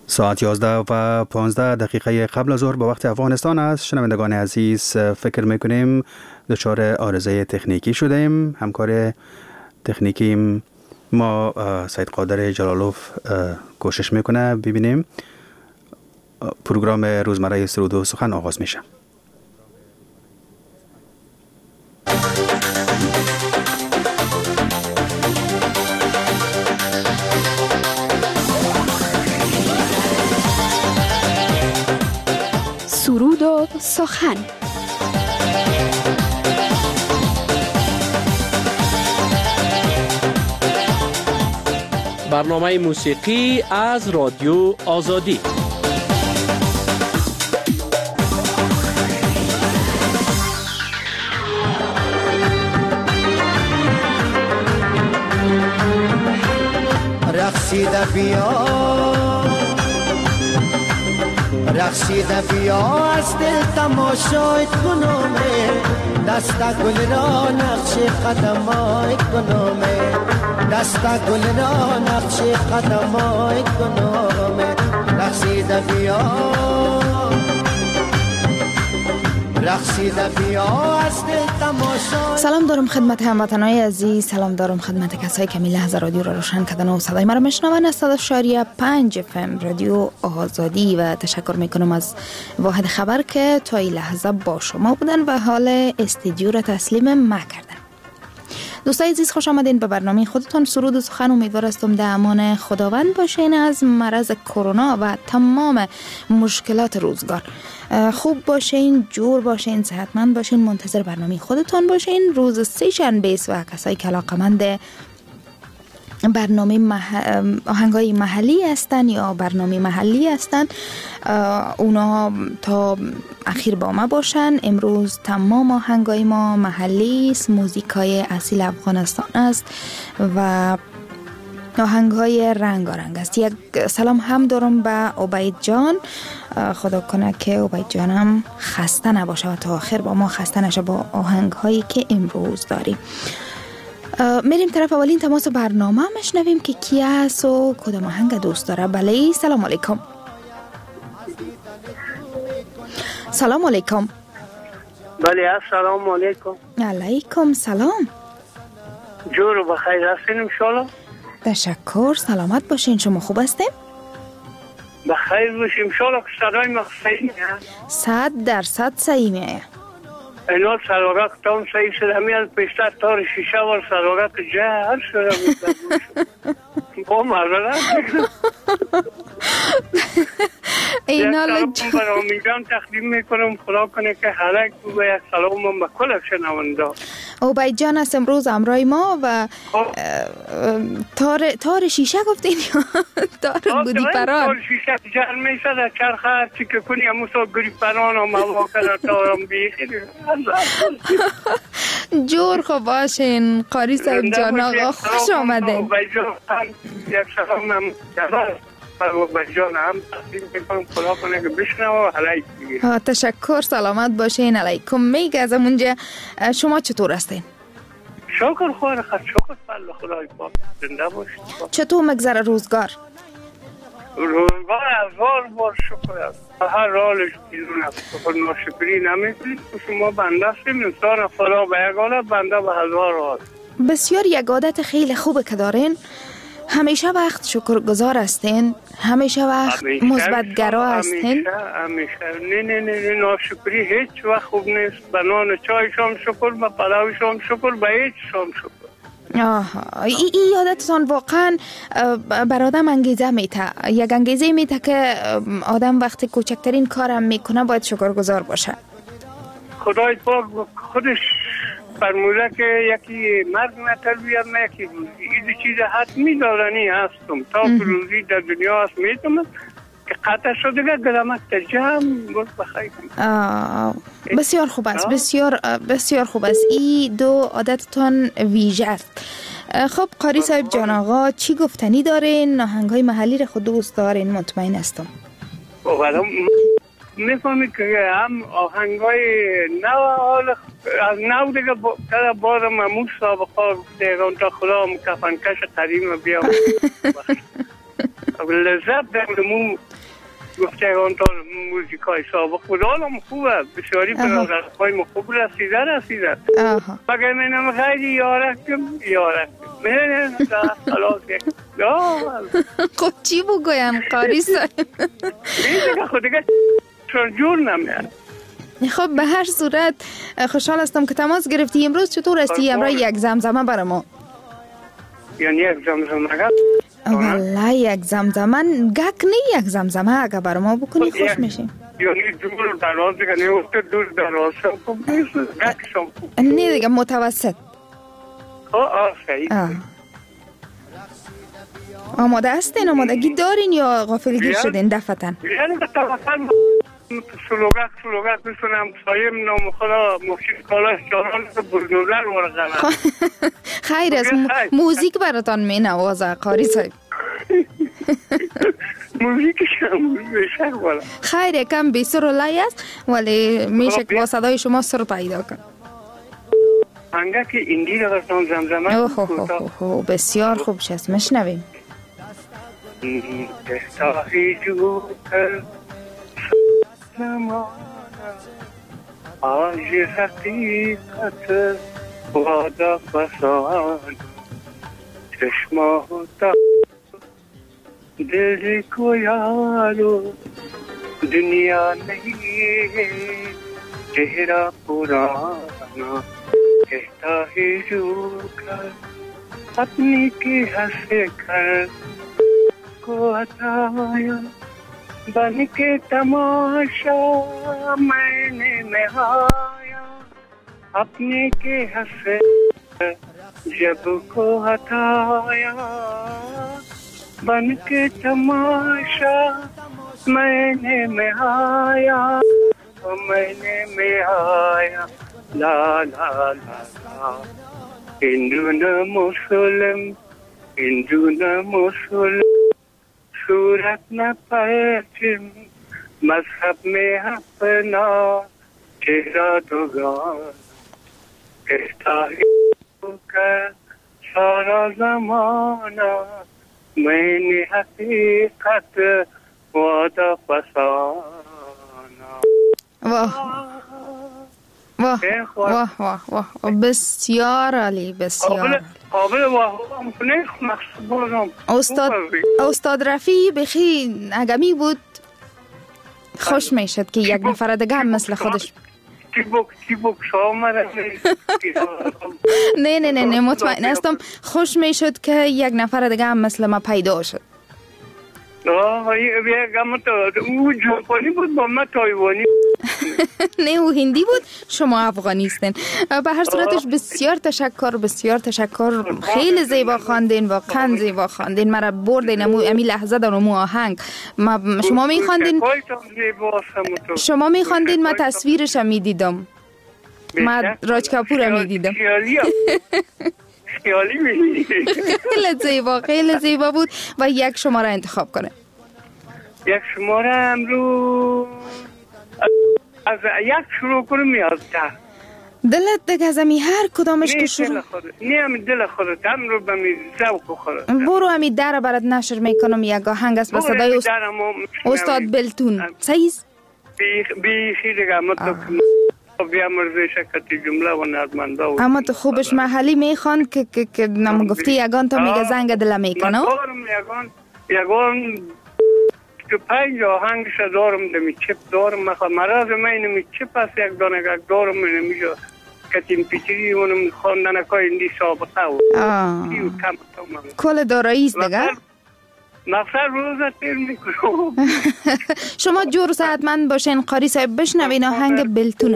ساعت 11 و 15 دقیقه قبل از ظهر به وقت افغانستان است. شنوندگان عزیز، فکر میکنیم دچار عارضه تکنیکی شدیم. همکار تکنیکی ما سید قادر جلالوف کوشش میکنه. ببینیم پروگرام روزمره سرود و سخن آغاز میشه. سرود و سخن. برنامه موسیقی از رادیو آزادی. رقصیده بیا، رقصیده بیا، از دل تماشایت کنومه، دستا گل را نقش قدمایت کنومه، دستا گل را نقش قدمایت کنومه. رقصیده بیا، رقصیده بیا، از دل تماشایت. سلام دارم خدمت هموطنای عزیز، سلام دارم خدمت کسایی که می لحظه رادیو را روشن کردن و صدای مرا میشنون از 100.5 FM رادیو آزادی و تشکر میکنم از واحد خبر که تا این لحظه با شما بودن و حال استودیو را تسلیم ما کردن. دوستای عزیز، خوش آمدین به برنامه خودتان سرود و سخن. امیدوار هستم در امان خداوند باشین از مرض کرونا و تمام مشکلات روزگار. خوب باشین، جور باشین، صحتمند باشین، منتظر برنامه خودتان باشین. روز سه شنبه است و کسایی که علاقه‌مند برنامه آهنگای محلی هستن یا برنامه محلی هستن، اونا تا اخیر با ما باشن. امروز تمام آهنگای ما محلی است، موزیکای اصیل افغانستان است و آهنگای رنگارنگ است. یک سلام هم دارم به عبید جان. خدا کنه که عبید جانم خسته نباشه و تا آخر با ما خسته نشه با آهنگهایی که امروز داریم. میریم طرف اولین تماس برنامه، مشنویم که کی است و کدام آهنگ دوست داره. بله، سلام علیکم. سلام علیکم. بله، السلام علیکم. علیکم سلام. جور و بخیر هستین انشالله؟ تشکر، سلامت باشین. شما خوب هستین؟ بخیر باشیم انشالله. که صدای ما صحیح میاد؟ 100% صحیح میاد. اینا سلوگه کتام صحیح شده. همیاد پیشتر تار شیشه ور سلوگه که جهر شده بود. با مرده اینا یک سلام برای جان تقدیم میکنم. خدا کنه که حلق و یک سلام هم به کل شنونده. عبید جان است امروز همراه ما و تار شیشه گفتین یا تار گودی پران؟ تار شیشه جهر میشه در چرخ هرچی که کنی هموسا گودی پران و مواقع تارم بیخید. جور خوب باشین قاری صاحب جان. آقا خوش آمدین. یک سلام هم جان هم تقدیم میکنم. خدا کنه که بشنو و حلایک بگیر. تشکر، سلامت باشین. علیکم. میگه از اونجا شما چطور هستین؟ شکر خدا، شکر فضل خدای پاک. زنده باشید. چطور مگذره روزگار؟ روزگار هزار بار شکر است. هر رالش بیرون است. خود ناشکری نمیکنید. شما بنده هستیم. انسان خدا به یک حالت، بنده به هزار حال. بسیار یک عادت خیلی خوبه که دارین. همیشه وقت شکرگزار هستین، همیشه وقت مثبت‌گرا هستین. همیشه نه ناشکری هیچ وقت خوب نیست. به نان چای شام شکر، به پلاو شام شکر، به هیچ شام شکر. آها، این عادتتان واقعا بر آدم انگیزه میته. یک انگیزه میته که آدم وقتی کوچکترین کارم میکنه باید شکرگزار باشه. خدای پاک خودش فرموده که یکی مرد تربیت نه یکی روزی. این چیز حتمی دارنی هستم. تا روزی در دنیا هست میتونم که قطع شده که گرامت ترجم بود بخیر. بسیار خوب است. بسیار خوب است. این دو عادتتان ویژه است. خب قاری صاحب جان، آقا چی گفتنی دارین؟ آهنگای محلی را خود دوست دارین؟ مطمئن هستم. میفهمید که هم آهنگای نو از نو دیگه تا بار مموش سابقا دیگه تا خدا هم کفنکش قدیم بیام لذت دارم گفته اون تا موزیکای سابق بود حالم خوبه بسیاری برادرهای ما خوب رسیده مگر منم خیلی یارکم من خلاص یک خب چی بگویم قاری صاحب دیگه خود دیگه چون جور نمیاد. خب به هر صورت خوشحال هستم که تماس گرفتی. امروز چطور هستی؟ امروز یک زمزمه برای ما. یعنی یک زمزمه والله یک زمزمه گک نه یک زمزمه اگه برای ما بکنی خوش میشیم. یعنی دور دراز دیگه نه وقت دور دراز نه دیگه متوسط. صحیح. آماده هستین؟ آمادگی دارین یا غافلگیر شدین دفتن؟ یعنی دفتن سلوگت میسونم سایم نام خدا مفشید کالاش جاران بزنوزر ورغنم. خیر از موزیک براتان می نوازه قاری صاحب. موزیکش هم بشک بالا. خیر کم بی سر و لای است ولی میشه که با صدای شما سر پیدا کن. انگه که ایندی رو برسان زمزمه بسیار خوب شست مشنویم. دستاهی جو کر زمان آج حقیقت وادا فسان چشماتا دل کو یارو دنیا نہیں چہرہ پرانا کہتا ہے جو کر اپنی کی ہنس کر کو ہٹایا بن کے تماشا میں نے نہایا اپنے کے ہنس جب کو ہٹایا بن کے تماشا میں نے نہایا لا لا لا لا ہندو نہ مسلم صورت نہ پرچم مذہب میں اپنا چہرہ دوگان کہتا ہے کا سارا زمانہ میں نے حقیقت وعدہ فسانا. واه بسیار عالی بسیار قابل استاد رفیع بخی اگمی بود خوش میشد که یک نفر دیگه هم مثل خودش نه مطمئن هستم خوش میشد که یک نفر دیگه هم مثل ما پیدا شد. او ژاپنی بود با من تایوانی. نه او هندی بود شما افغانی هستین. به هر صورتش بسیار تشکر خیلی زیبا خواندین واقعا زیبا خواندین مرا بردین امی لحظه در مو آهنگ شما میخواندین ما تصویرش هم میدیدم ما راج کپور هم میدیدم خیلی زیبا بود و یک شماره انتخاب کنه. یک شماره امرو از یک شروع کنم یا از 10 دلت دیگه از امی هر کدامش که شروع نه امی دل خودت امرو به می ذوق خودت برو امی در برات نشر میکنم یک آهنگ است به صدای استاد بلتون سیز بیخی دیگه بیامرزه شکتی جمله و نظمنده اما تو خوبش محلی میخوان که نمو گفتی یگان تا میگه زنگ دل میکنه یگان تو 5 آهنگش دارم دمی چپ دارم مراز من نمی چپ است یک دانه دارم نمیشه کتیم پیچری اونم خواندن که ایندی سابقه و کل دارایی است دیگه مقصد روزت تیر میکنم. شما جور ساعتمند باشین قاری صاحب بشنوین آهنگ بلتونه.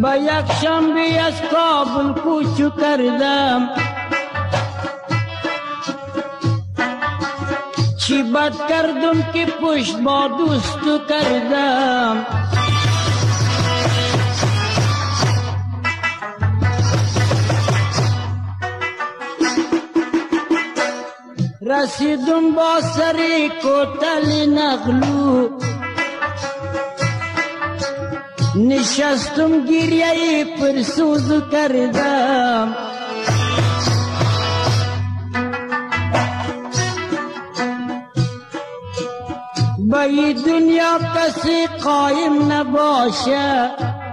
با یک شنبه از کابل کوچو کردم، چی بد کردم که پشت با دوستو کردم. رسیدم با سری کوتل نغلو، نشستم گریه پرسوزو کردم. با این دنیا کسی قایم نباشه،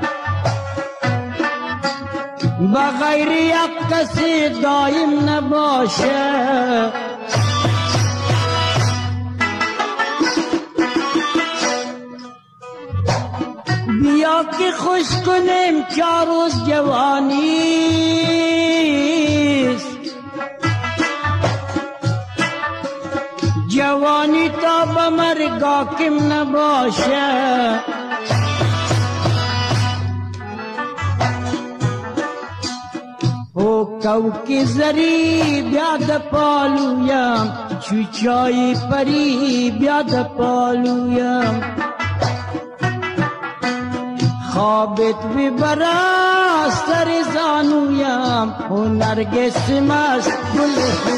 با غیر یک کسی دایم نباشه. بیا که خوش کنیم 4 روز جوانیست، جوانی تا به مرگ حاکم نباشه. او کوکی زری بیاد پالویم، چوچای پری بیاد پالویم. خوابت ببرا سر زانویم، او نرگس مست گل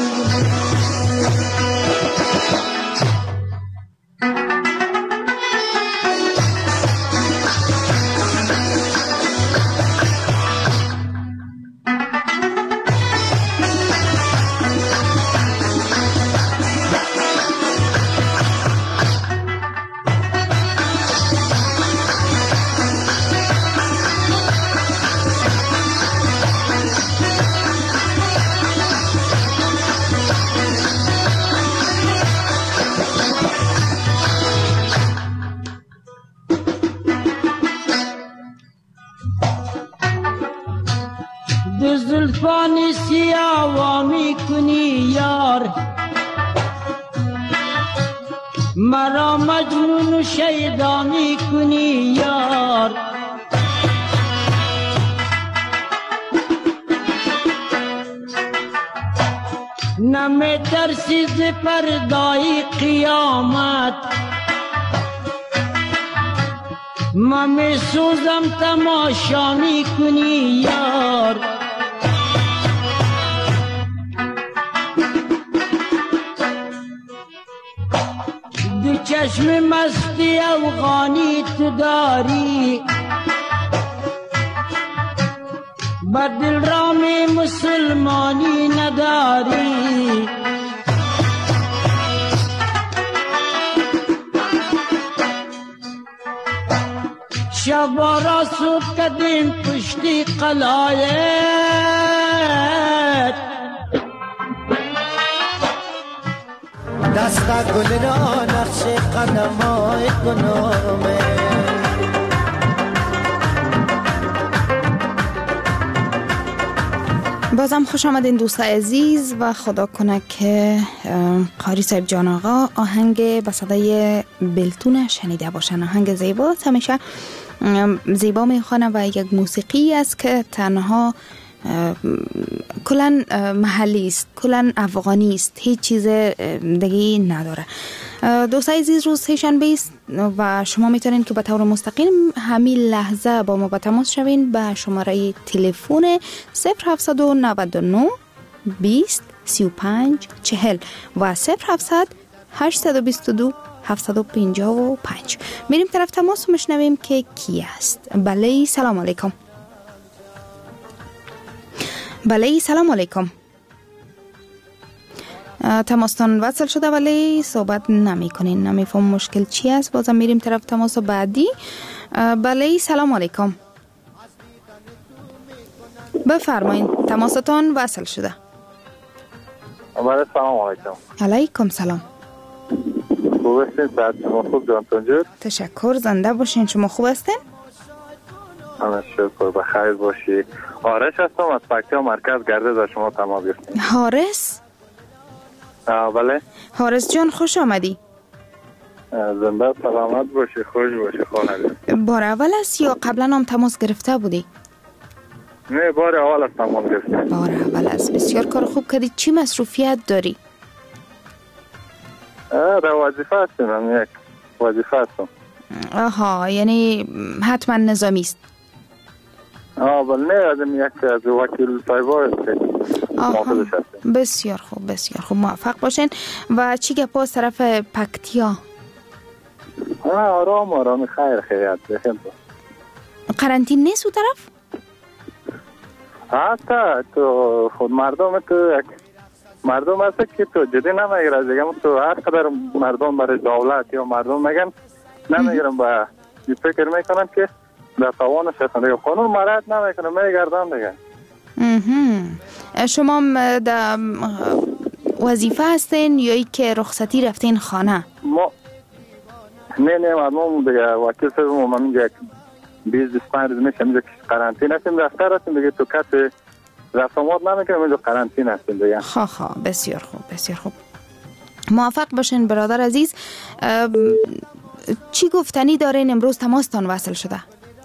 زلفان سیاه می کنی یار، مرا مجنون و شیدا می کنی یار. نمی ترسی ز پردای قیامت، من می سوزم تماشا می کنی یار. دو چشم مستی افغانی تو داری، بر دل رام مسلمانی نداری. شبا را صبح کدیم پشتی قلایت، دستا گل را نقش قدمای کنامه. بازم خوش آمدین دوست عزیز و خدا کنه که قاری صاحب جان آقا آهنگ به صدای بلتون شنیده باشن. آهنگ زیبا همیشه زیبا میخوانه و یک موسیقی است که تنها کلن محلی است، کلن افغانی است، هیچ چیز دیگه نداره. دوستای عزیز روز سه‌شنبه است و شما میتونین که به طور مستقیم همین لحظه با ما به تماس شوین به شماره تلفن 0799 20 35 40 و 0700 822 755. میریم طرف تماس و میشنویم که کی است. بله سلام علیکم. بله سلام علیکم. تماستان وصل شده ولی صحبت نمی کنین، نمیفهم مشکل چی است. بازم میریم طرف تماس بعدی. بله سلام علیکم. بفرمایین تماستان وصل شده. بله سلام علیکم. علیکم سلام. خوب هستین؟ ساعت شما خوب جانتون جور؟ تشکر، زنده باشین. شما خوب هستین؟ همه شکر بخیر باشی. حارس هستم از پکتیا مرکز گردز از شما تماس گرفتیم. حارس؟ بله. حارس جان خوش آمدی. زنده سلامت باشی، خوش باشی خانه. بار اول است یا قبلا هم تماس گرفته بودی؟ نه بار اول است تمام گرفتم. بار اول است. بسیار کار خوب کردی. چی مصروفیت داری؟ در وظیفه هستم. یک وظیفه هستم. آها، یعنی حتما نظامی است. بله نه، از وکیل صاحبا است. بسیار خوب، بسیار خوب. موفق باشین. و چی گپ از طرف پکتیا؟ آرام خیر خیریت بخیر. قرنطین نیست او طرف؟ حتی تو خود مردم هست که تو جدی نمیگیره دیگه. تو هر قدر مردم برای دولت یا مردم میگن نمیگیرم، با فکر میکنن که در توانش هستن دیگه. قانون مراعات نمیکنه، میگردن دیگه. شما در وظیفه هستین یا ای که رخصتی رفتین خانه؟ نه مردم دیگه وکیل صاحب ما اینجا 20-25 روز میشه اینجا قرنطینه هستیم، دفتر هستیم دیگه. تو کسی رسومات نمیکنیم، اینجا قرنطینه هستیم دیگه. بسیار خوب، بسیار خوب. موفق باشین برادر عزیز. چی گفتنی دارین؟ امروز تماستان وصل شده؟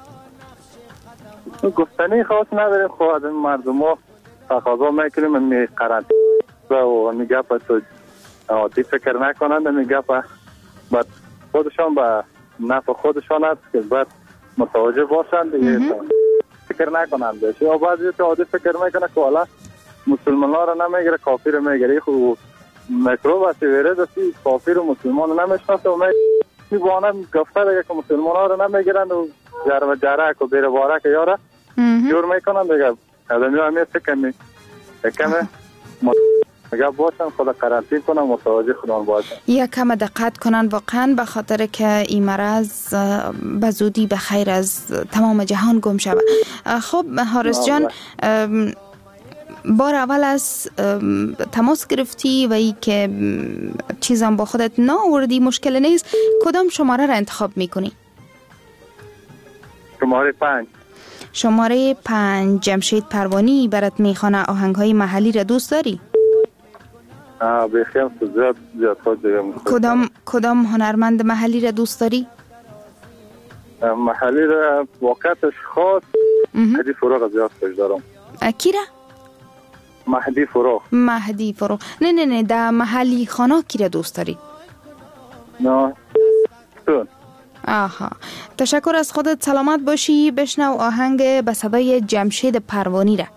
گفتنی خاص نداریم. خود مردم ها تقاضا میکنیم می قرنطینه و میگه تو عادی فکر نکنند، میگه بعد خودشان به نفع خودشان است که بعد متوجه باشند دیگه. فکر نکنند. یا بعضی تو عادی فکر میکنه که والا مسلمان ها را نمیگیره، کافر را میگیره. خب میکروب است، ویروس است، کافر و مسلمان را نمیشناسه و میبانه گفته دیگه که مسلمان ها را نمیگیرند و جرک و بیر بارک یاره جور میکنن دیگه. آدمی همی فکر کمه میگه باشن خدا قرنطین کنن، متوجه خودان باشن، یک کم دقت کنن واقعا، به خاطر که این مرض به زودی به خیر از تمام جهان گم شود. خب حارس جان، بار اول از تماس گرفتی و ای که چیزم با خودت ناوردی، مشکل نیست. کدام شماره را انتخاب میکنی؟ شماره 5 جمشید پروانی برات میخوانه. آهنگ های محلی را دوست داری؟ بخیر. زیاد خود دیگه. کدام هنرمند محلی را دوست داری؟ محلی را واقعتش خاص مهدی فروغ زیاد خوش دارم. کی را؟ مهدی فروغ. نه در محلی خانه کی را دوست داری؟ نه آها، تشکر از خودت. سلامت باشی. بشنو آهنگ به صدای جمشید پروانی را.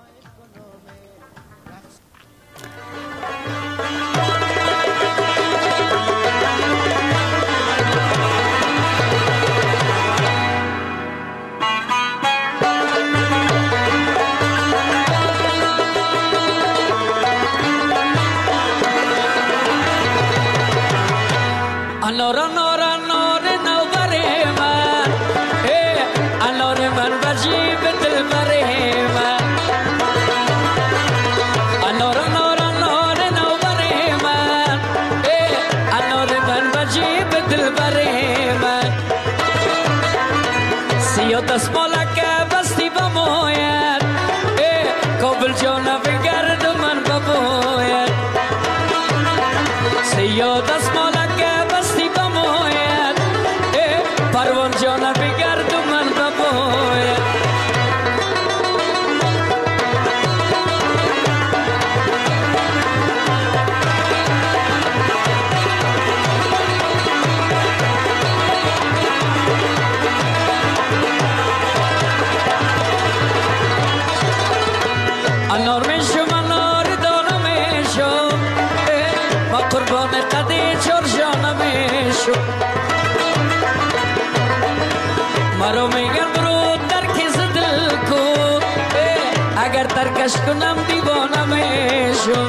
ترکش کنم دیوانه میشم،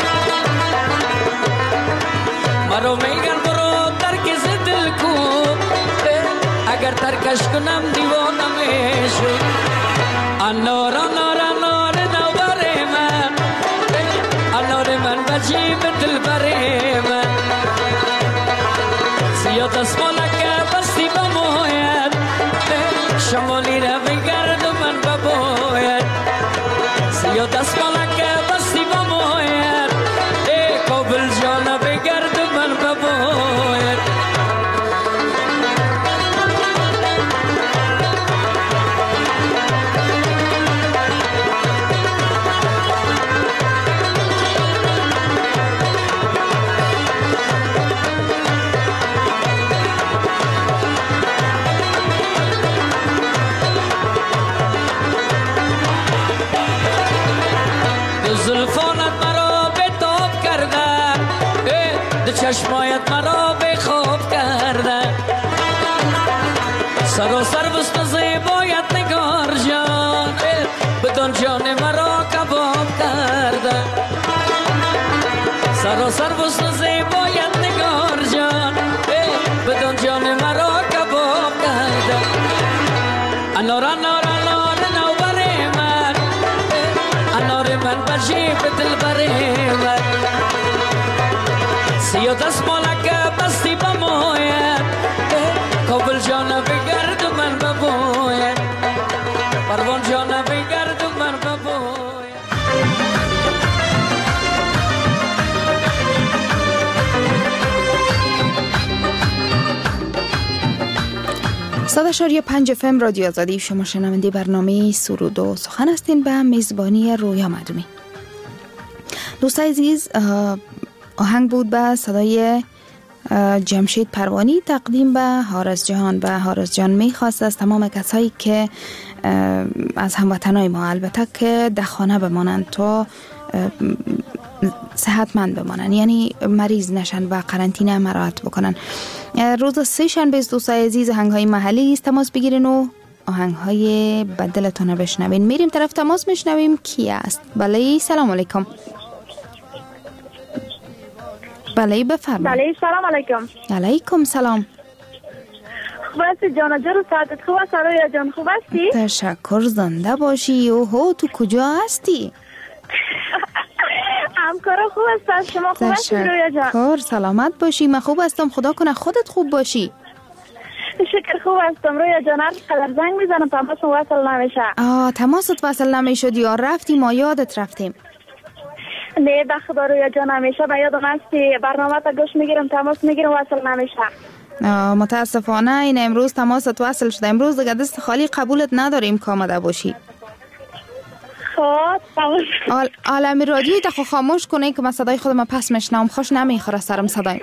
مرو میگن برو ترکش دل کو، اگر ترکش کنم دیوانه میشم. انار انار انار نوبر من، انار من بجیب دل بر من، زیاد از مالک بستی بموید، شمالی را بگرد من بباید، زیاد از مالک بستی بموید، کابل جانا بگرد من بباید. چشمایت مرا به خواب کرده، سراسر حسن زیبایت نگار جان بدان جان مرا کباب کرده، سراسر حسن زیبایت نگار جان بدان جان مرا کباب کرده. انار انار انار نوبر من، انار من بجیب دلبر من، سیاه دستمالک بستی بماید، کابل جان بگرد و من بباید، پروان جان بگرد و من بباید. صداشاری 5 FM رادیو آزادی، شما شنونده برنامه سرود و سخن هستین به میزبانی رویا معدومی. دوستای عزیز، آهنگ بود به صدای جمشید پروانی تقدیم به حارس جهان. و حارس جهان میخواست از تمام کسایی که از هموطنای ما، البته که در خانه بمانند تا صحتمند بمانند، یعنی مریض نشن و قرنطینه مراعات بکنن. روز 3 شنبه دوستای عزیز آهنگ‌های محلی است، تماس بگیرین و آهنگ‌های بدلتون بشنوین. میریم طرف تماس میشنویم کی است. بله سلام علیکم. بله بفرمایید. بله سلام علیکم. علیکم سلام. خوب هستی جانا جان؟ ساعتت خوب است رویا جان؟ خوب هستی؟ تشکر، زنده باشی. اوهو تو کجا هستی؟ همکارا خوب است. شما خوب هستی رویا جان؟ تشکر، سلامت باشی. من خوب هستم، خدا کنه خودت خوب باشی. شکر خوب هستم رویا جان. هر قدر زنگ میزنم تماس وصل نمیشه. تماست وصل نمیشد یا رفتیم ما یادت رفتیم؟ نه به خدا رویا جان همیشه به یادم هستی. برنامه تا گوش میگیرم تماس میگیرم وصل نمیشه. متاسفانه این امروز تماست وصل شده. امروز دیگه دست خالی قبولت نداریم که آمده باشی. خب عالمی رادیوی تا خاموش کنه که من صدای خودم پس میشنم. خوش نمیخوره سرم صدای.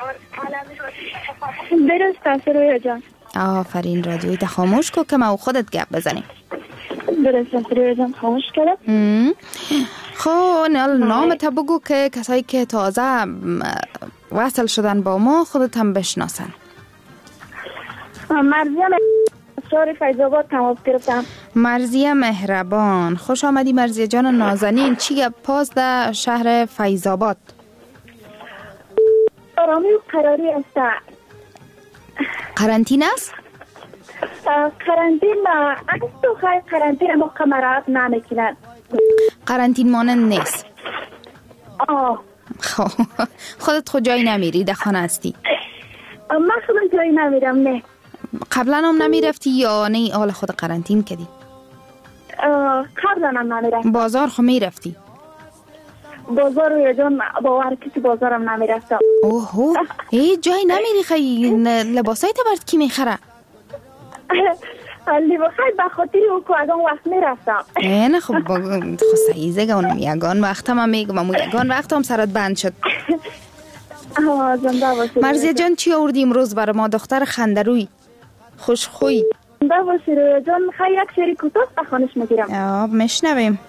درست است رویا جان. آفرین، رادیوی تا خاموش کن که ما خودت گپ بزنیم. درست است رویا جان، خاموش کردم. خب نام تا بگو که کسایی که تازه وصل شدن با ما خودت هم بشناسن. مرزیه شهر فیض‌آباد تماس گرفتم. مرزیه مهربان، خوش آمدی مرزیه جان نازنین. چی گپ پاس در شهر فیض‌آباد؟ آرامی و قراری است. قرنطینه است؟ قرنطین است و خیلی قرنطین ما مراعات نمیکنند. قرنطین مانند نیست. خودت خود جایی نمیری؟ در خانه هستی؟ من خودم جایی نمیرم. نه قبلا هم نمیرفتی یا نه حال خود قرنطین کردی؟ قبلا هم نمیرم. بازار خو میرفتی؟ بازار روی جان باور که بازارم نمیرفتم. اوهو جایی نمیری؟ خیلی لباسای تبرد کی میخره؟ لباسای بخاطری او که از اون وقت میرفتم. نه خب سعیزه گونم یگان وقت هم میگم یگان وقت هم سرت بند شد. زنده باشی مرزیه جان. چی آوردی امروز برای ما؟ دختر خندروی خوشخوی. زنده باشی رویا جان. خیلی یک شعری کوتاه بخوانش میگیرم. میشنویم.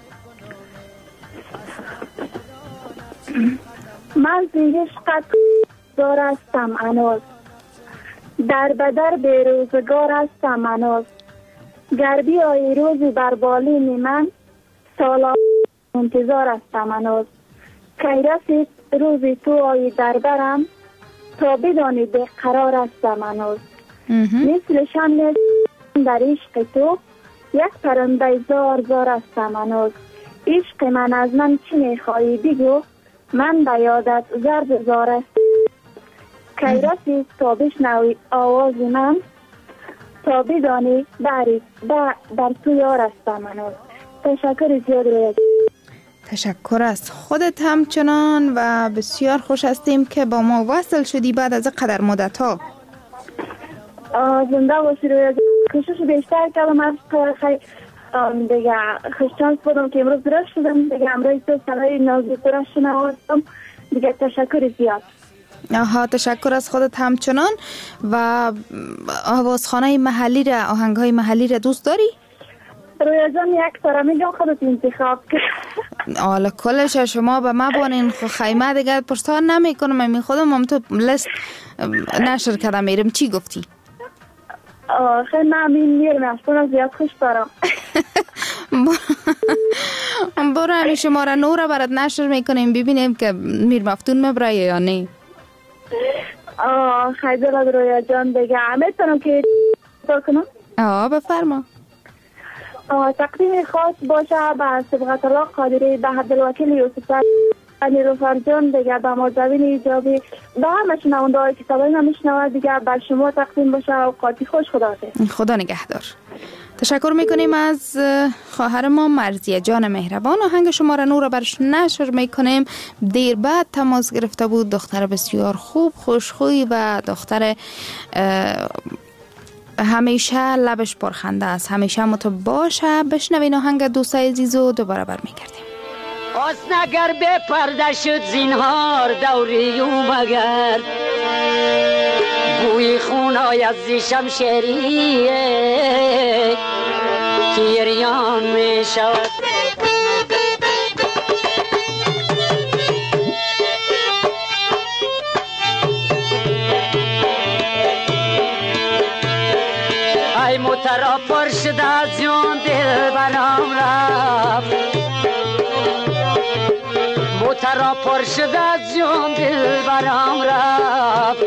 من عشقت زار هستم هنوز، در بدر به روزگار هستم هنوز، گر بیایی روزی بر بالین من، سالا انتظار هستم هنوز، کی رسید روزی تو آیی در برم، تا بدانی بیقرار هستم هنوز. مثل شمع در عشق تو، یک پرنده زار زار هستم هنوز، عشق من از من چی میخوایی بگو، من به یادت زرد زار است. کی رسید تا بشنوی آواز من، تا بدانی در تو یار هستم هنوز. تشکر زیاد روی. تشکر از خودت همچنان و بسیار خوش هستیم که با ما وصل شدی بعد از قدر مدت ها. زنده باشی روی. کوشش بیشتر کردم از خیلی دیگه خوششانس بودم که امروز درست شدم دیگه. امروز تو صدای نازیتو را شنوادم دیگه. تشکر زیاد. تشکر از خودت همچنان. و آوازخانه محلی را، آهنگهای محلی را دوست داری؟ رویا جان یک تارمی جان خودت انتخاب کرد. حالا کلش شما به ما بانین خیمه دیگه پرسان نمی کنم. من خودم هم تو لیست نشر کردم میرم. چی گفتی؟ خیلی من میرم اصلا زیاد خوش دارم. برو همین شماره 9 را برات نشر میکنیم ببینیم که میر مفتون مبره یا نه. خیلی دلت رویا جان دیگه میتونم که کنم؟ بفرما. تقدیم خاص باشه به سبقت الله قادری، به عبدالوکیل یوسف، نیلوفر جان دیگه، به مازوین ایجابی، به همه شنونده های که صدای من میشنوند دیگه، به شما تقدیم باشه. اوقاتی خوش. خدا نگهدار. تشکر میکنیم از خواهر ما مرضیه جان مهربان. آهنگ شماره 9 را برش نشر میکنیم. دیر بعد تماس گرفته بود. دختر بسیار خوب، خوشخوی و دختر همیشه لبش پرخنده است. همیشه متو باشه. بشنوین آهنگ دوستای عزیزو دوباره برمیگردیم. نگر به پرده شد زینهار دوری اومگرد، بوی خونای از شمشیریه که یریان می شود. ای مترا پرشد از جون دل برام رفت، مترا پرشد از جون دل برام رفت.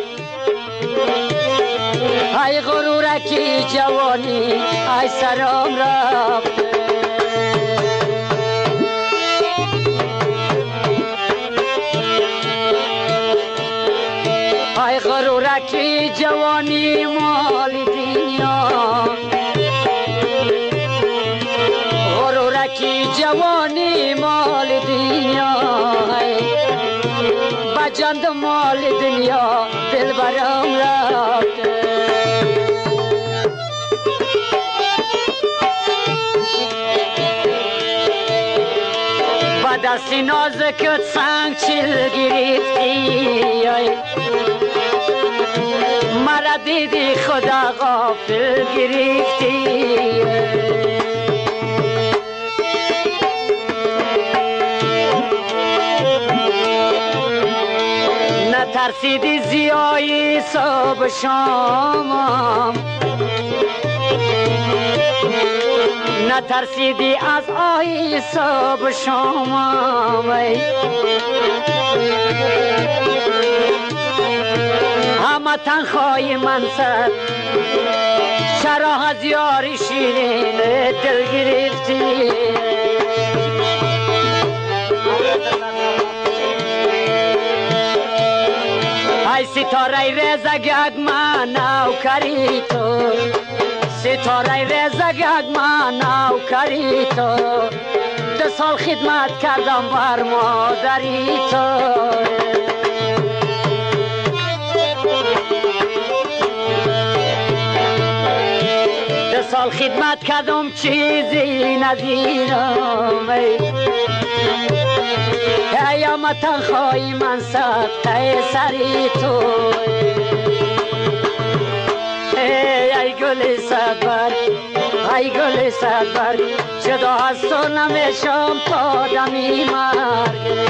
ای غرورکی جوانی ای سرام رفت، ای غرورکی جوانی مال دنیا، غرورکی جوانی مال دنیا، بجند مال دنیا دل برام رفت. با دستی نازکت سنگ چیل گرفتی، مرا دیدی خدا غافل گرفتی. نترسیدی زیایی صبح شامم، نترسیدی از آی صبح شامم. همه تنخوای من سر چرا از یاری شیرین دل گرفتی. ای ستاره رزگگ من نوکری تو، ستاره رزگگ من نوکری تو، 2 سال خدمت کردم بر مادری تو. 2 سال خدمت کردم چیزی ندیدم. ایام تنخوای من سخته سری تو، ای گل صبر، ای گل صبر، جدا از تو نمیشم تا دمی مرگ.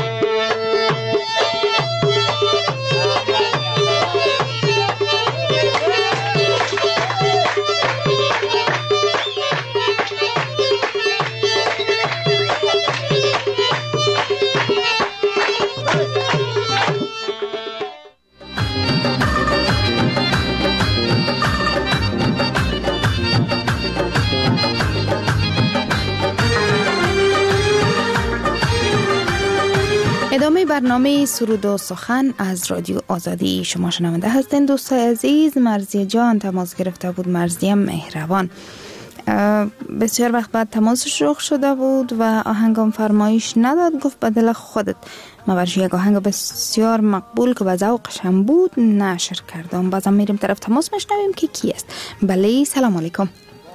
ادامه برنامه سرود و سخن از رادیو آزادی شما شنونده هستین. دوستای عزیز، مرضیه جان تماس گرفته بود، مرضیه مهربان. بسیار وقت بعد تماسش رخ شده بود و آهنگم فرمایش نداد، گفت به دل خودت. ما برش یک آهنگ بسیار مقبول که به ذوقش هم بود نشر کردم. بازم میریم طرف تماس میشنویم که کی است. بله، سلام علیکم.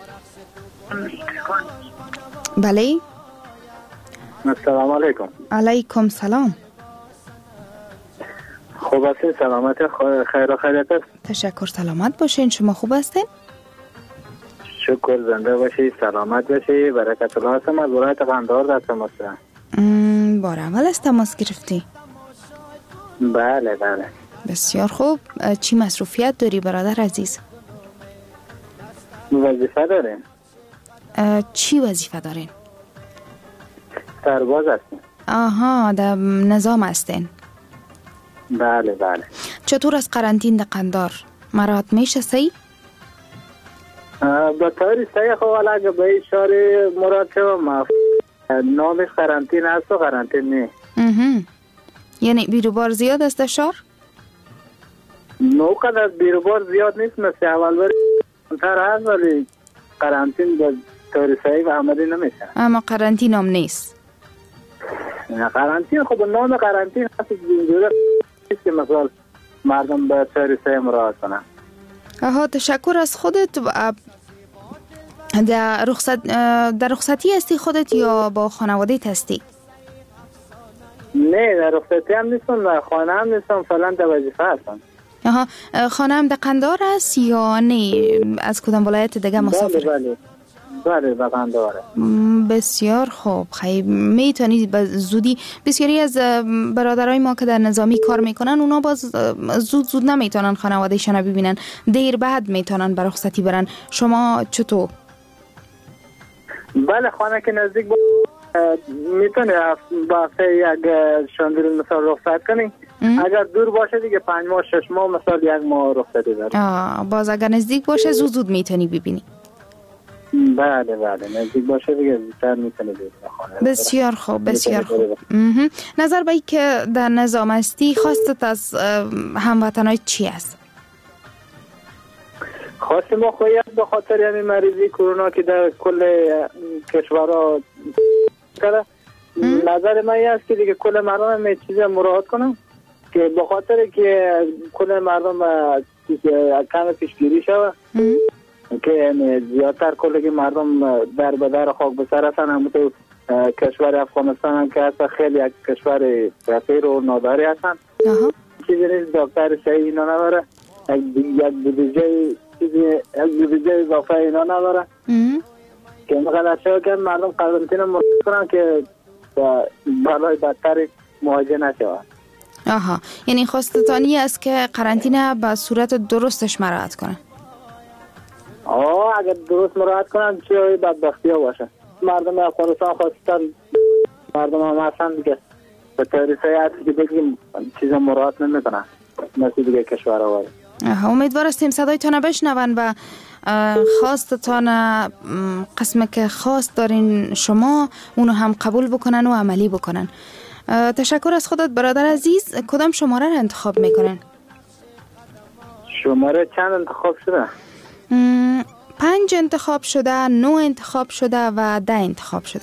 بله، السلام علیکم. علیکم سلام. خوب هستین؟ سلامت؟ خیر و خیریت است؟ تشکر، سلامت باشین. شما خوب هستین؟ شکر، زنده باشی، سلامت باشی. برکت الله هستم از ولایت قندهار در تماس. بار اول است تماس گرفتی؟ بله بله. بسیار خوب. چی مصروفیت داری برادر عزیز؟ وظیفه داریم. چی وظیفه دارین؟ سرباز هستیم. آها، در نظام هستین. بله بله. چطور از قرنطین در قندار مراد میشه سی؟ به طوری صحیح خب اگه به این شهر مراد شما نامش قرنطین هست و قرنطین نه. یعنی بیروبار زیاد است در شهر؟ نوقت از بیروبار زیاد نیست، مثل اول باری تر هست ولی قرنطین به طوری صحیح و عملی نمیشه. اما قرنطین هم نیست. قرنطین خب نام قرنطین هست اینجوری نیست که مثلا مردم به طوری صحیح مراجعه کنن. آها، تشکر از خودت. در رخصتی هستی خودت یا با خانواده هستی؟ نه، در رخصتی هم نیستم، در خانه هم نیستم، فعلا در وظیفه هستم. آها، خانه هم در قندار است یا نه از کدام ولایت دیگه مسافر؟ بله بله در قنداره. بسیار خوب. خیلی میتونید به زودی، بسیاری از برادرای ما که در نظامی کار میکنن اونا باز زود نمیتونن خانوادهشون رو ببینن، دیر بعد میتونن به رخصتی برن. شما چطور؟ بله، خانه که نزدیک میتونی با هفته یک شاندیر مثال رخصت کنی. اگر دور باشه دیگه 5 ماه 6 ماه مثال 1 ماه رخصتی داری. باز اگر نزدیک باشه زود میتونی ببینی. بله بله، نزدیک باشه دیگه زودتر میتونی ببینی خانه. بسیار خوب، بسیار خوب. نظر به که در نظام هستی خواستت از هموطنای چی است؟ خواست ما خواهید به خاطر همین مریضی کرونا که در کل کشورها کرده، نظر من است که دیگه کل مردم همه چیز مراعات کنم که به خاطر که کل مردم کم پیشگیری شود که زیادتر کل که مردم در بدر خاک بسر هستن. همون تو کشور افغانستان هم که هست خیلی یک کشور فقیر و ناداری هستن. چیزی نیست دکتر صحیح اینا نداره، یک بودجه اضافه اینا نداره که اینقدر شده که مردم قرنطینه مراجعه کنن که بالای بدتر مواجه نشود. آها، یعنی خواستتانی است که قرنطینه به صورت درستش مراعات کنن. اگر درست مراعات کنن چه بدبختی ها باشه. مردم افغانستان خواستن مردم هم هستن دیگه به طوری سیاحتی که بگیم چیز مراعات نمی کنن مثل دیگه کشور ها باره. امیدوار هستیم صدایتان بشنون و خواستتان قسمه که خواست دارین شما اونو هم قبول بکنن و عملی بکنن. تشکر از خودت برادر عزیز. کدام شماره را انتخاب میکنن؟ شماره چند انتخاب شده؟ 5 انتخاب شده، 9 انتخاب شده و 10 انتخاب شده.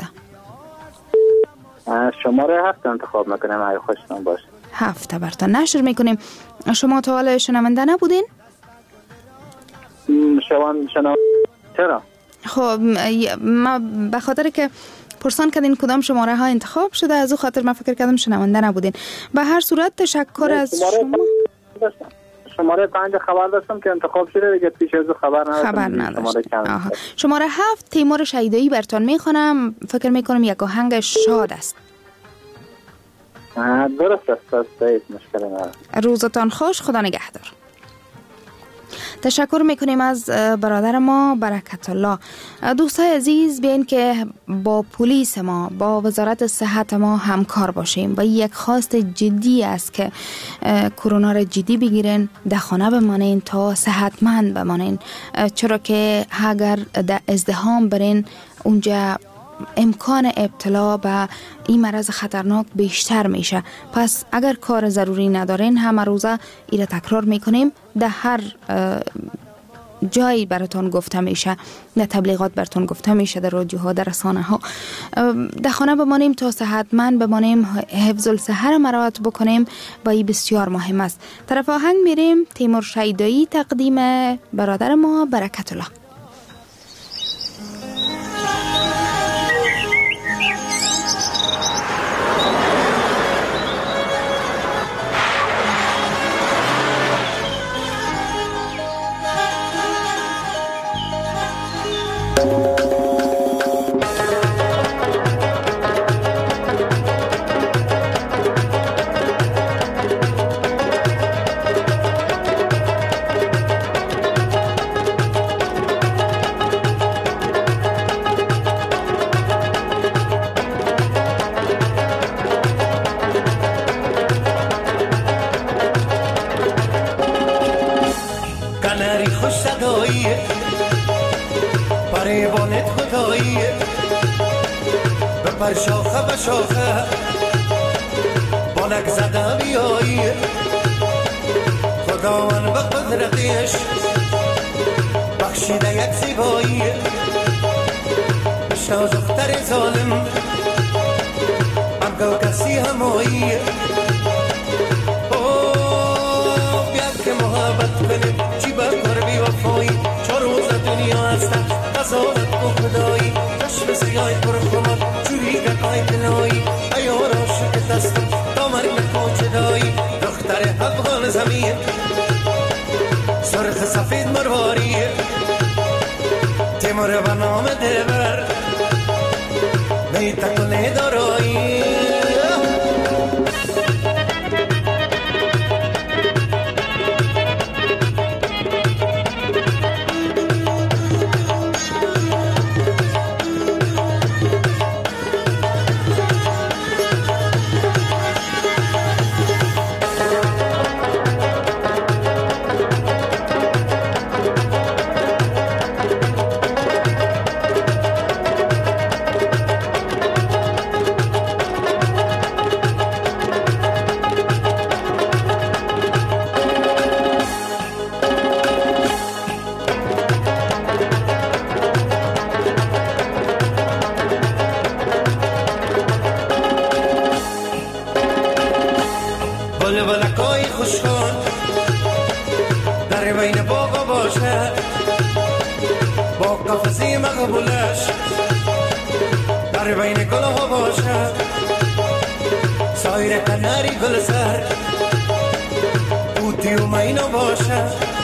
شماره 7 انتخاب میکنم اگه خوشتون باشه. 7 براتون نشر میکنیم. شما تا حالا شنونده نبودین؟ چرا؟ خب ما به خاطر که پرسان کردین کدام شماره ها انتخاب شده از او خاطر من فکر کردم شنونده نبودین. به هر صورت تشکر از شما. شماره 5 خبر داشتم که انتخاب شده دیگه، پیش از خبر نداشتم. شماره 7 تیمور شیدایی براتون میخونم. فکر میکنم یک آهنگ شاد است. درست است، مشکل نداره. روزتان خوش، خدا نگهدار. تشکر میکنیم از برادر ما برکت الله. دوستای عزیز، بیاین که با پلیس ما، با وزارت صحت ما همکار باشیم و یک خواست جدی است که کرونا را جدی بگیرن، در خانه بمانین تا صحتمند بمانین، چرا که اگر در ازدحام برین اونجا امکان ابتلا به این مرض خطرناک بیشتر میشه. پس اگر کار ضروری ندارین همه روزه ایره تکرار میکنیم، در هر جایی براتون گفته میشه، در تبلیغات براتون گفته میشه، در رادیوها، در رسانه ها. در خانه بمانیم تا صحتمند بمانیم، حفظ الصحه مراعات بکنیم و این بسیار مهم است. طرف آهنگ میریم. تیمور شیدایی تقدیم برادر ما برکت الله. قریبانت خدایی بپر شاخه به شاخه بانک زده بیایی خداوند به قدرتش بخشیده یک زیبایی شاو دختر ظالم امگو کسی همایی بیا که محبت کنیم چی بکر بی وفایی 4 روز دنیا هستن قضاوت کو خدایی چشم سیاه پر خمار جوری گکای دلایی ایار عاشق دستم تا مرگ کوچه دایی دختر افغان زمین سرخ سفید مرواری تیمور به نام دلبر نیتا کنه دارایی بلبلکای خوشخان در بین باغ باشه با قفصی مقبولش در بین گلها باشه سایر کناری گل سر بوتی و مینا باشه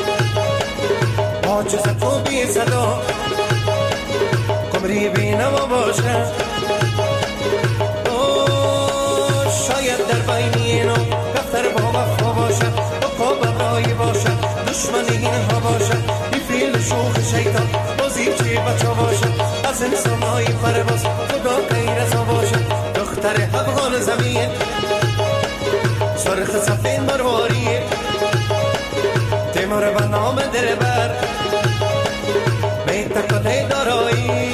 آجز تو بی صدا قمری بی نوا باشه شاید در بین اینو دفتر با وفا باشه با قابل رایی باشه دشمن اینها باشه بی فیل شوخ شیطان بازی چی بچه باشه از انسان های پرواز خدا غیر ازا باشه دختر افغان زمین سرخ سفید مرواری تیمور به نام دلبر بیت کنه دارایی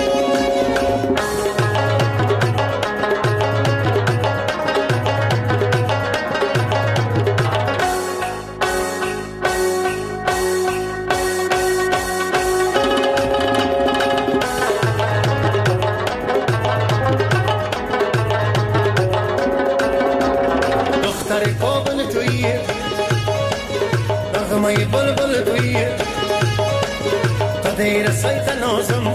نغمه بلبل تویی تا دیر سایت نازم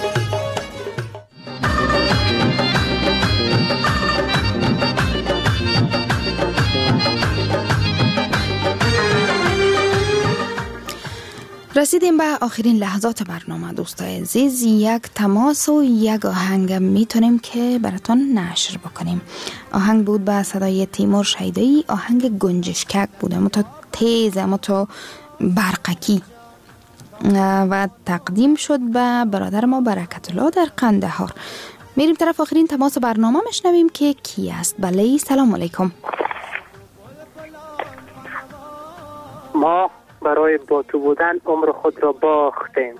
رسیدیم به آخرین لحظات برنامه دوستای عزیز. یک تماس و یک آهنگ میتونیم که براتون نشر بکنیم. آهنگ بود به صدای تیمور شیدایی، آهنگ گنجشکک بود، اما تا تیز، اما تا برقکی و تقدیم شد به برادر ما برکت الله در قندهار. میریم طرف آخرین تماس برنامه، مشنویم که کی است. بله سلام علیکم. ما برای با تو بودن عمر خود را باختیم.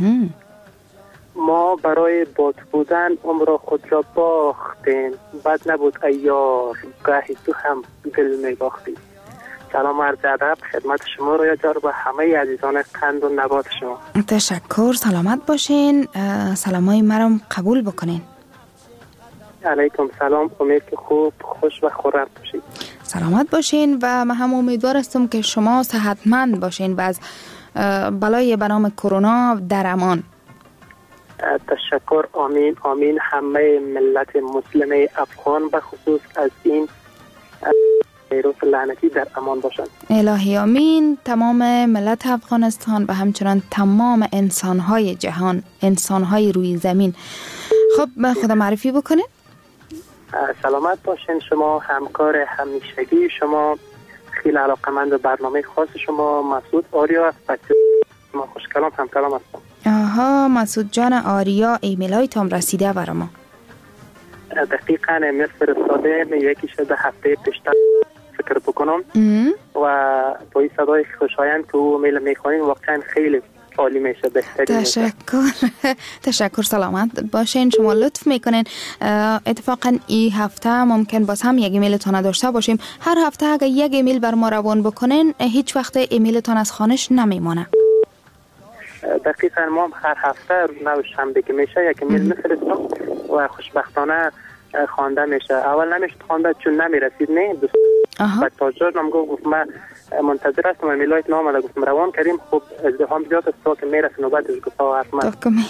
ما برای با تو بودن عمر خود را باختیم. بد نبود ایار گاهی تو هم دل می باختی. سلام عرض ادب خدمت شما رویا جار و همه عزیزان قند و نبات شما. تشکر، سلامت باشین. سلامای مرام قبول بکنین. علیکم سلام، امید که خوب خوش و خورم باشید. سلامت باشین و من هم امیدوار هستم که شما صحتمند باشین و از بلای بنام کرونا در امان. تشکر، آمین آمین. همه ملت مسلم افغان به خصوص از این ویروس لعنتی در امان باشند. الهی آمین. تمام ملت افغانستان و همچنان تمام انسانهای جهان، انسانهای روی زمین. خب به خدا معرفی بکنید. سلامت باشین. شما همکار همیشگی شما، خیلی علاقمند به برنامه خاص شما، مسعود آریا است. بچه ما خوش کلام هم کلام هستم. آها، مسعود جان آریا، ایمیلای تام رسیده برای ما. دقیقاً ایمیل فرستاده، یکی شده هفته پیشتر فکر بکنم و با این صدای خوشایند که او ایمیل میخوانیم واقعا خیلی عالی میشه، بهترین. تشکر سلامت باشین. شما لطف میکنین. اتفاقا این هفته ممکن باز هم یک ایمیلتان داشته باشیم. هر هفته اگر یک ایمیل بر ما روان بکنین هیچ وقت ایمیلتان از خانش نمیمونه. دقیقا ما هر هفته روز شنبه که میشه یک ایمیل میفرستم و خوشبختانه خوانده میشه. اول نمیشد خوانده چون نمیرسید، نه دوست بعد تاجر نام گفت من منتظر هستم ایمیلایت نام آمده، گفتم روان کردیم. خب ازدحام زیاد است تا که میرسه نوبتش گفت حتما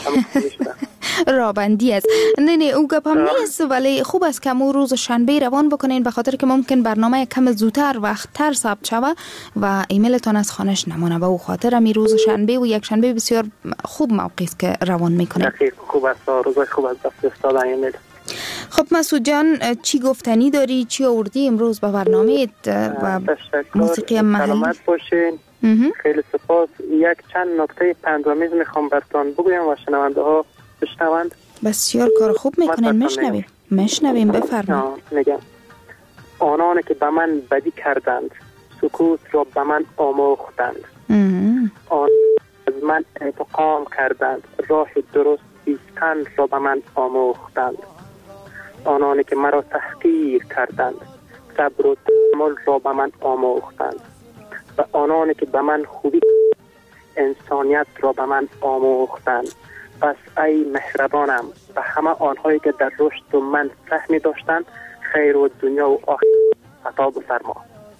رابندی است. نه او گپ هم نیست، ولی خوب است که مو روز شنبه روان بکنین، به خاطر که ممکن برنامه کم زودتر وقتتر ثبت شوه و ایمیلتان از خانش نمونه. به او خاطر می روز شنبه و یک شنبه بسیار خوب موقعی است که روان میکنین. دقیق خوب است، روز خوب است فرستادن ایمیل. خب مسعود جان چی گفتنی داری؟ چی آوردی امروز به برنامه و موسیقی محلی؟ سلامت باشین. خیلی سپاس. یک چند نکته پندآمیز میخوام براتون بگویم و شنونده ها بشنوند. بسیار کار خوب میکنین. میشنویم بفرمایید. میگم آنانی که به من بدی کردند سکوت را به من آموختند. آن از من انتقام کردند راه درست ایستن را به من آموختند. آنانی که مرا تحقیر کردند صبر و تحمل را به من آموختند و آنانی که به من خوبی انسانیت را به من آموختند. پس ای مهربانم به همه آنهایی که در رشد و من فهمی داشتند خیر و دنیا و آخرت عطا بفرما.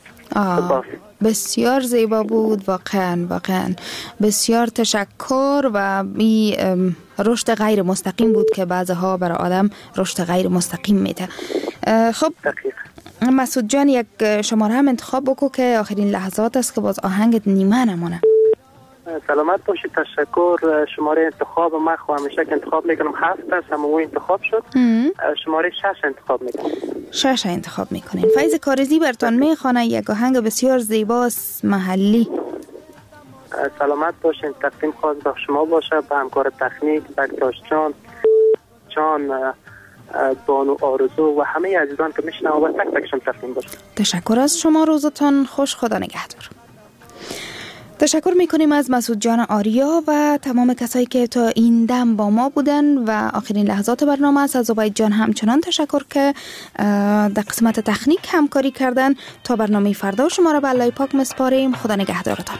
بسیار زیبا بود واقعا. بسیار تشکر. و این رشد غیر مستقیم بود که بعضها برای آدم رشد غیر مستقیم میده. خب مسعود جان یک شماره هم انتخاب بکو که آخرین لحظات است که باز آهنگت نیمه نمونه. سلامت باشید. تشکر. شماره انتخاب من همیشه که انتخاب میکنم 7 است، اما اون انتخاب شد. شماره 6 انتخاب میکنم. 6 انتخاب میکنین. فیض کارزی براتون میخوانه یک آهنگ بسیار زیباست محلی. سلامت باشین. تقدیم خاص به شما باشه، به همکار تکنیک بکتاش جان بانو آرزو و همه عزیزان که میشنن و تک تکشون تقدیم باشه. تشکر از شما. روزتان خوش. خدا نگهدار. تشکر میکنیم از مسعود جان آریا و تمام کسایی که تا این دم با ما بودن و آخرین لحظات برنامه است. از عبید جان همچنان تشکر که در قسمت تکنیک همکاری کردن. تا برنامه فردا شما را به الله پاک مسپاریم. خدا نگهدارتان.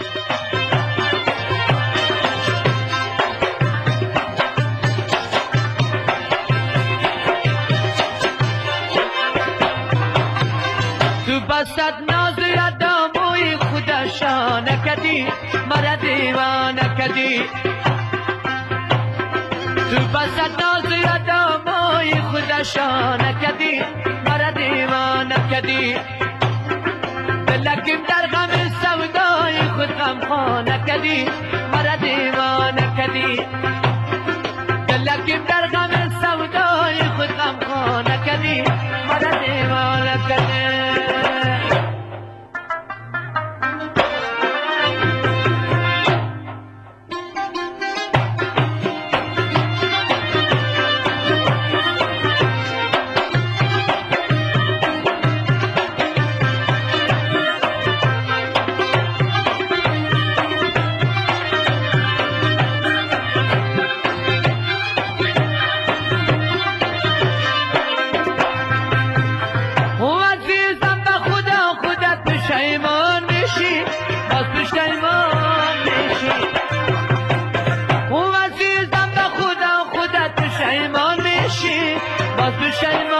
تو بسد نازی داموی خودشا نکدی مرا دیوانه کدی. تو بسد نازی داموی خودشا نکدی مرا دیوانه کدی. دلکیم در غم سودای خود غمخانه کدی مرا دیوانه کدی. دلکیم در غم سودای خود غمخانه کدی مرا دیوانه کدی. Shame